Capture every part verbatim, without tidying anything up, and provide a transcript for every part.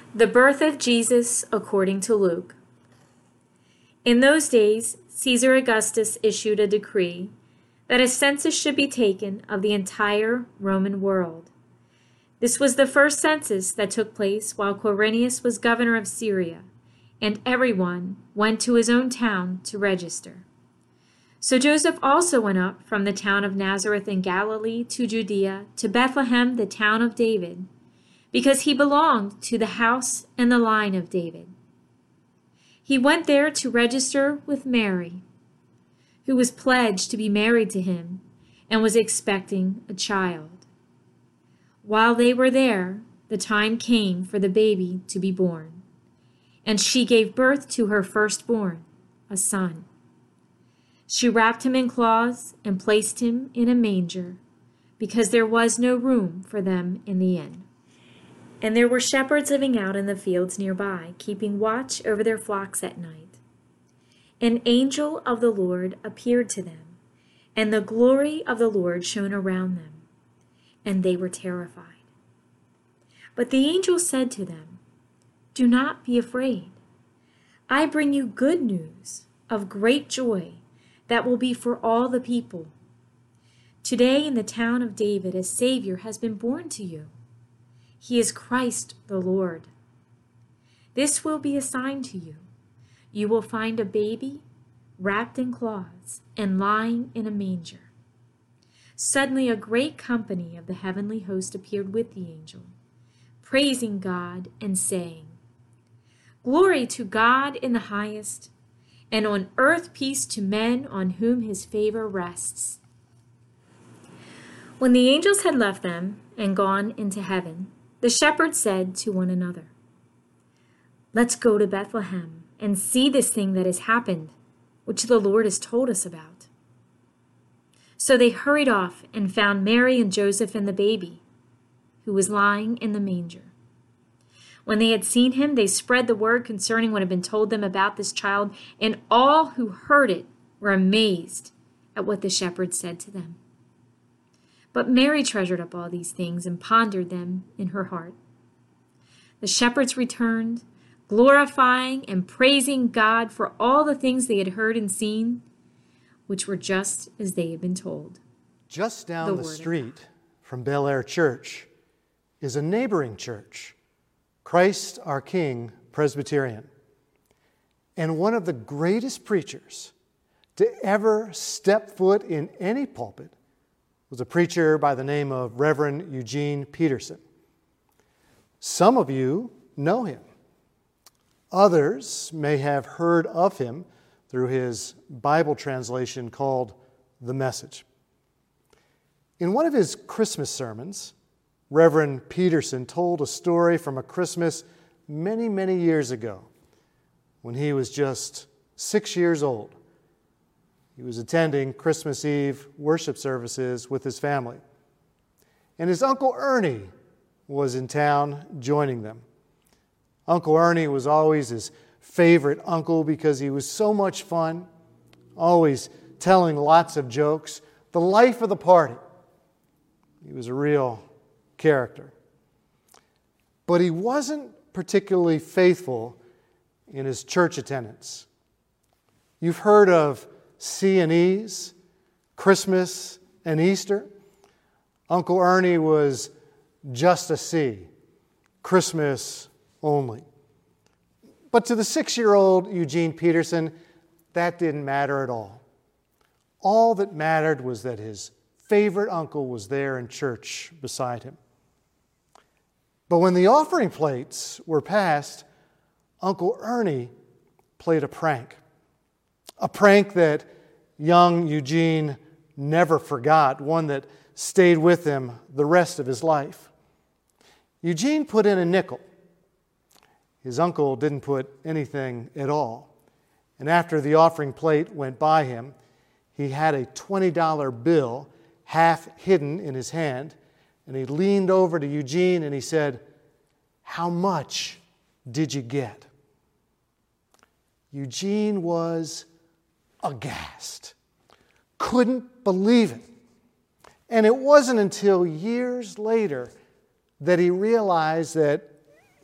The birth of Jesus according to Luke. In those days, Caesar Augustus issued a decree that a census should be taken of the entire Roman world. This was the first census that took place while Quirinius was governor of Syria, and everyone went to his own town to register. So Joseph also went up from the town of Nazareth in Galilee to Judea, to Bethlehem, the town of David, because he belonged to the house and the line of David. He went there to register with Mary, who was pledged to be married to him and was expecting a child. While they were there, the time came for the baby to be born, and she gave birth to her firstborn, a son. She wrapped him in cloths and placed him in a manger, because there was no room for them in the inn. And there were shepherds living out in the fields nearby, keeping watch over their flocks at night. An angel of the Lord appeared to them, and the glory of the Lord shone around them, and they were terrified. But the angel said to them, "Do not be afraid. I bring you good news of great joy that will be for all the people. Today in the town of David a Savior has been born to you. He is Christ the Lord. This will be a sign to you. You will find a baby wrapped in cloths and lying in a manger." Suddenly a great company of the heavenly host appeared with the angel, praising God and saying, "Glory to God in the highest, and on earth peace to men on whom his favor rests." When the angels had left them and gone into heaven, the shepherds said to one another, "Let's go to Bethlehem and see this thing that has happened, which the Lord has told us about." So they hurried off and found Mary and Joseph and the baby, who was lying in the manger. When they had seen him, they spread the word concerning what had been told them about this child, and all who heard it were amazed at what the shepherds said to them. But Mary treasured up all these things and pondered them in her heart. The shepherds returned, glorifying and praising God for all the things they had heard and seen, which were just as they had been told. Just down the, the street from Bel Air Church is a neighboring church, Christ Our King Presbyterian. And one of the greatest preachers to ever step foot in any pulpit was a preacher by the name of Reverend Eugene Peterson. Some of you know him. Others may have heard of him through his Bible translation called The Message. In one of his Christmas sermons, Reverend Peterson told a story from a Christmas many, many years ago when he was just six years old. He was attending Christmas Eve worship services with his family. And his Uncle Ernie was in town joining them. Uncle Ernie was always his favorite uncle because he was so much fun, always telling lots of jokes, the life of the party. He was a real character. But he wasn't particularly faithful in his church attendance. You've heard of C and E's, Christmas and Easter. Uncle Ernie was just a C, Christmas only. But to the six-year-old Eugene Peterson, that didn't matter at all. All that mattered was that his favorite uncle was there in church beside him. But when the offering plates were passed, Uncle Ernie played a prank. A prank that young Eugene never forgot, one that stayed with him the rest of his life. Eugene put in a nickel. His uncle didn't put anything at all. And after the offering plate went by him, he had a twenty dollar bill half hidden in his hand, and he leaned over to Eugene and he said, "How much did you get?" Eugene was aghast, couldn't believe it. And it wasn't until years later that he realized that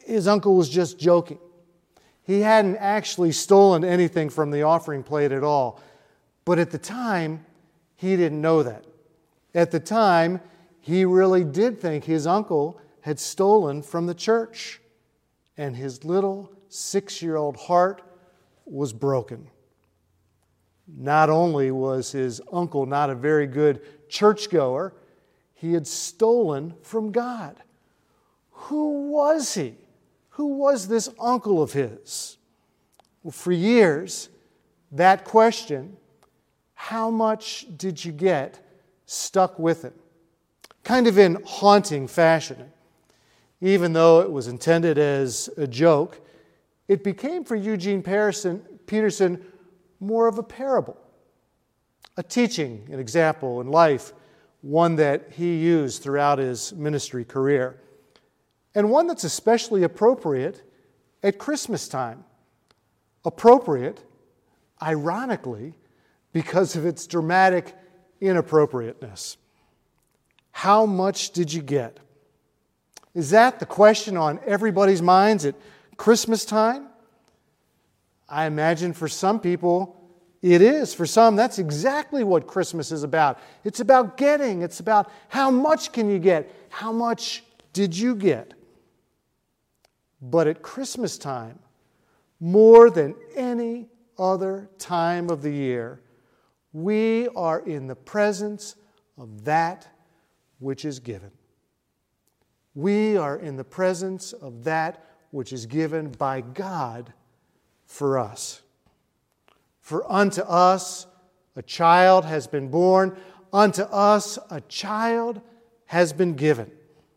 his uncle was just joking. He hadn't actually stolen anything from the offering plate at all. But at the time, he didn't know that. At the time, he really did think his uncle had stolen from the church. And his little six-year-old heart was broken. Not only was his uncle not a very good churchgoer, he had stolen from God. Who was he? Who was this uncle of his? Well, for years, that question, how much did you get, stuck with him, kind of in haunting fashion. Even though it was intended as a joke, it became for Eugene Peterson, Peterson more of a parable, a teaching, an example in life, one that he used throughout his ministry career, and one that's especially appropriate at Christmas time. Appropriate, ironically, because of its dramatic inappropriateness. How much did you get? Is that the question on everybody's minds at Christmas time? I imagine for some people it is. For some, that's exactly what Christmas is about. It's about getting. It's about how much can you get? How much did you get? But at Christmas time, more than any other time of the year, we are in the presence of that which is given. We are in the presence of that which is given by God for us. For unto us a child has been born, unto us a child has been given.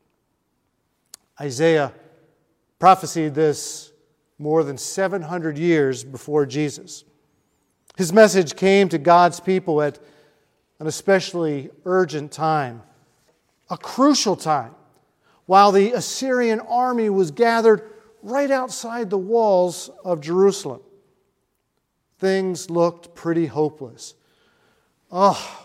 Isaiah prophesied this more than seven hundred years before Jesus. His message came to God's people at an especially urgent time, a crucial time, while the Assyrian army was gathered right outside the walls of Jerusalem. Things looked pretty hopeless. Oh,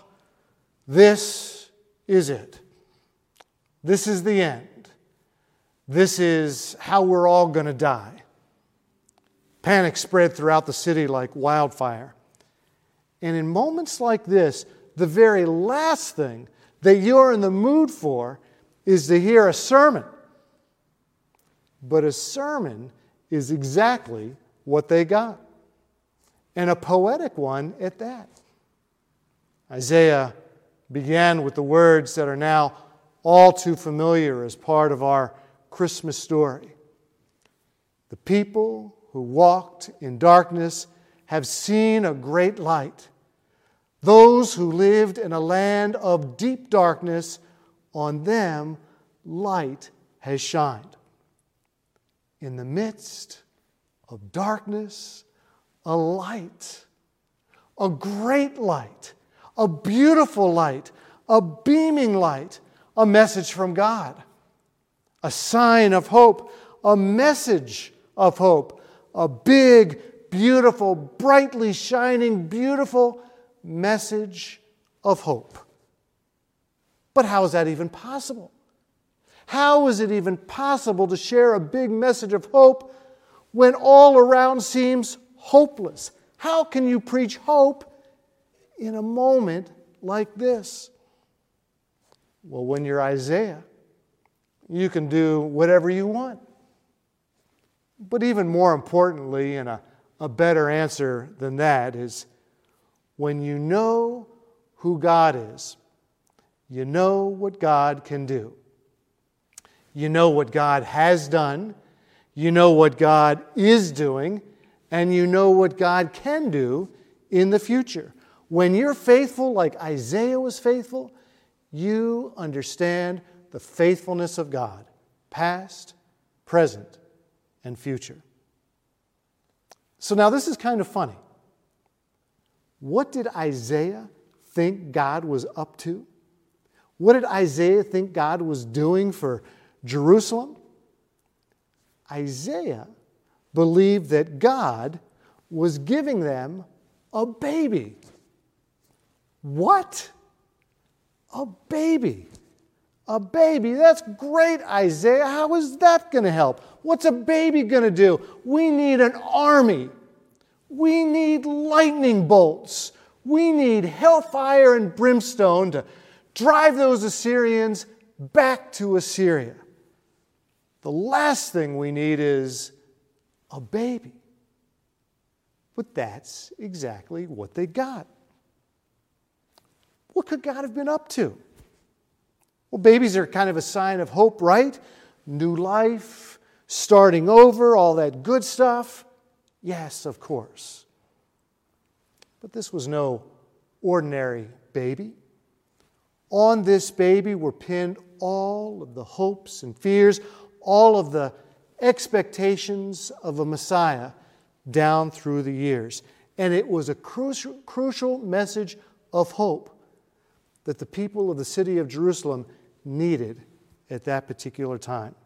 this is it. This is the end. This is how we're all going to die. Panic spread throughout the city like wildfire. And in moments like this, the very last thing that you're in the mood for is to hear a sermon. But a sermon is exactly what they got. And a poetic one at that. Isaiah began with the words that are now all too familiar as part of our Christmas story. The people who walked in darkness have seen a great light. Those who lived in a land of deep darkness, on them light has shined. In the midst of darkness, a light, a great light, a beautiful light, a beaming light, a message from God, a sign of hope, a message of hope, a big, beautiful, brightly shining, beautiful message of hope. But how is that even possible? How is it even possible to share a big message of hope when all around seems hopeless? How can you preach hope in a moment like this? Well, when you're Isaiah, you can do whatever you want. But even more importantly, and a, a better answer than that, is when you know who God is, you know what God can do. You know what God has done, you know what God is doing, and you know what God can do in the future. When you're faithful like Isaiah was faithful, you understand the faithfulness of God, past, present, and future. So now this is kind of funny. What did Isaiah think God was up to? What did Isaiah think God was doing for Jerusalem? Isaiah believed that God was giving them a baby. What? A baby. A baby? That's great, Isaiah. How is that going to help? What's a baby going to do? We need an army. We need lightning bolts. We need hellfire and brimstone to drive those Assyrians back to Assyria. The last thing we need is a baby. But that's exactly what they got. What could God have been up to? Well, babies are kind of a sign of hope, right? New life, starting over, all that good stuff. Yes, of course. But this was no ordinary baby. On this baby were pinned all of the hopes and fears, all of the expectations of a Messiah down through the years. And it was a crucial, crucial message of hope that the people of the city of Jerusalem needed at that particular time.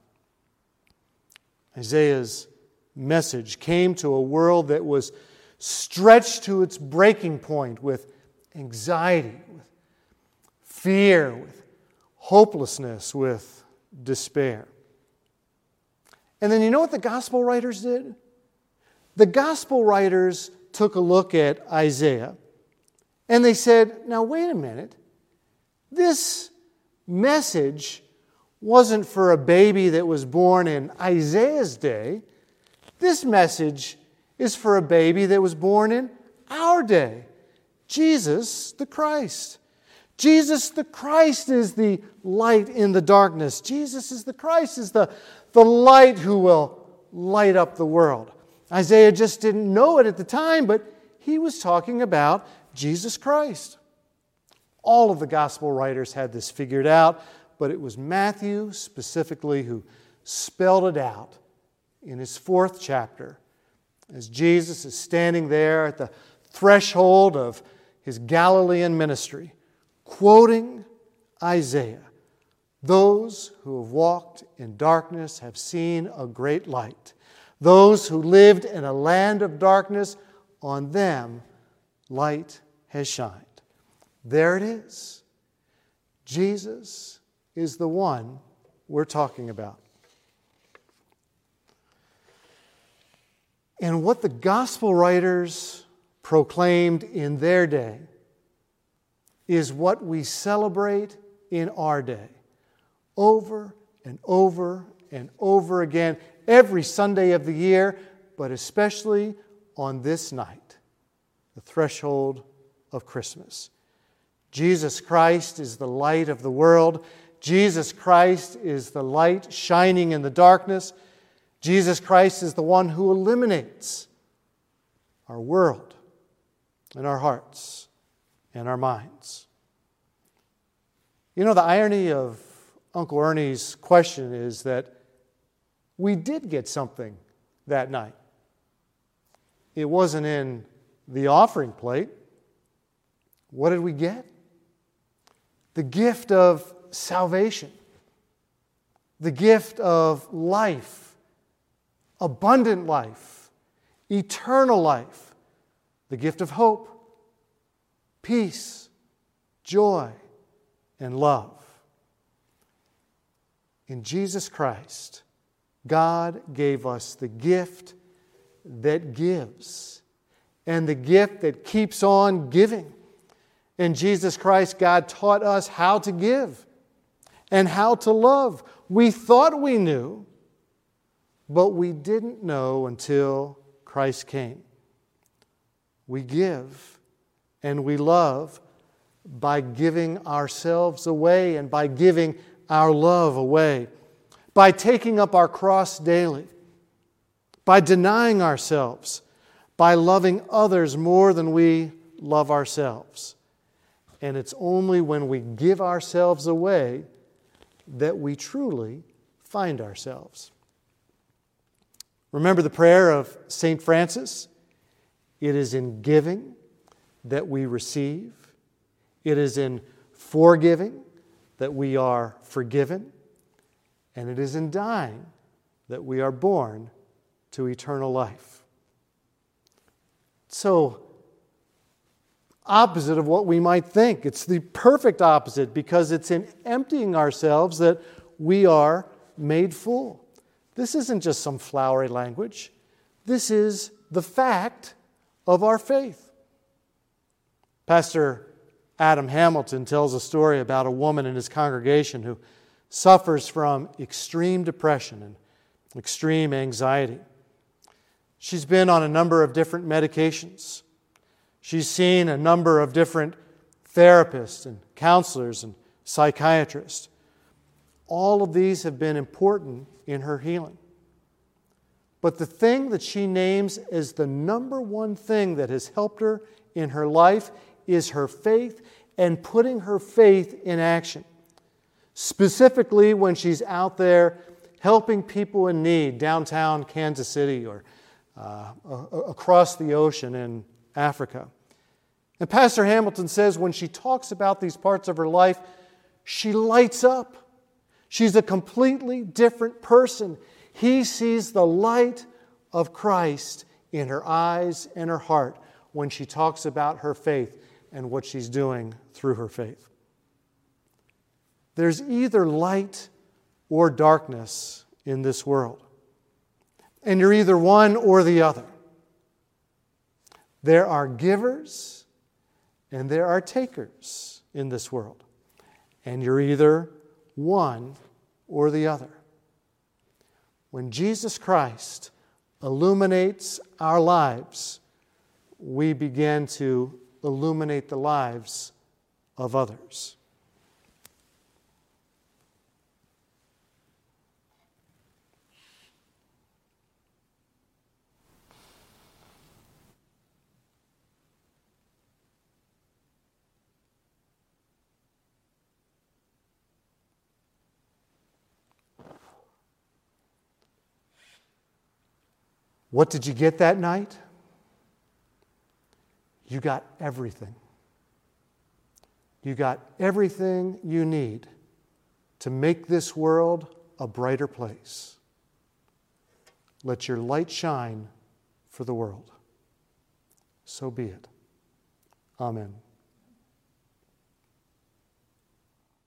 Isaiah's message came to a world that was stretched to its breaking point with anxiety, with fear, with hopelessness, with despair. And then you know what the gospel writers did? The gospel writers took a look at Isaiah and they said, now wait a minute, this message wasn't for a baby that was born in Isaiah's day. This message is for a baby that was born in our day, Jesus the Christ. Jesus the Christ is the light in the darkness. Jesus is the Christ, is the, the light who will light up the world. Isaiah just didn't know it at the time, but he was talking about Jesus Christ. All of the gospel writers had this figured out, but it was Matthew specifically who spelled it out in his fourth chapter as Jesus is standing there at the threshold of his Galilean ministry, quoting Isaiah. Those who have walked in darkness have seen a great light. Those who lived in a land of darkness, on them light has shined. There it is. Jesus is the one we're talking about. And what the gospel writers proclaimed in their day is what we celebrate in our day. Over and over and over again, every Sunday of the year, but especially on this night, the threshold of Christmas. Jesus Christ is the light of the world. Jesus Christ is the light shining in the darkness. Jesus Christ is the one who eliminates our world and our hearts and our minds. You know, the irony of Uncle Ernie's question is that we did get something that night. It wasn't in the offering plate. What did we get? The gift of salvation, the gift of life, abundant life, eternal life, the gift of hope, peace, joy, and love. In Jesus Christ, God gave us the gift that gives and the gift that keeps on giving. In Jesus Christ, God taught us how to give and how to love. We thought we knew, but we didn't know until Christ came. We give and we love by giving ourselves away and by giving our love away, by taking up our cross daily, by denying ourselves, by loving others more than we love ourselves. And it's only when we give ourselves away that we truly find ourselves. Remember the prayer of Saint Francis? It is in giving that we receive. It is in forgiving that we are forgiven. And it is in dying that we are born to eternal life. So, opposite of what we might think. It's the perfect opposite, because it's in emptying ourselves that we are made full. This isn't just some flowery language. This is the fact of our faith. Pastor Adam Hamilton tells a story about a woman in his congregation who suffers from extreme depression and extreme anxiety. She's been on a number of different medications. She's seen a number of different therapists and counselors and psychiatrists. All of these have been important in her healing. But the thing that she names as the number one thing that has helped her in her life is her faith and putting her faith in action. Specifically when she's out there helping people in need downtown Kansas City or uh, across the ocean in Africa. And Pastor Hamilton says when she talks about these parts of her life, she lights up. She's a completely different person. He sees the light of Christ in her eyes and her heart when she talks about her faith and what she's doing through her faith. There's either light or darkness in this world. And you're either one or the other. There are givers and there are takers in this world. And you're either one or the other. When Jesus Christ illuminates our lives, we begin to illuminate the lives of others. What did you get that night? You got everything. You got everything you need to make this world a brighter place. Let your light shine for the world. So be it. Amen.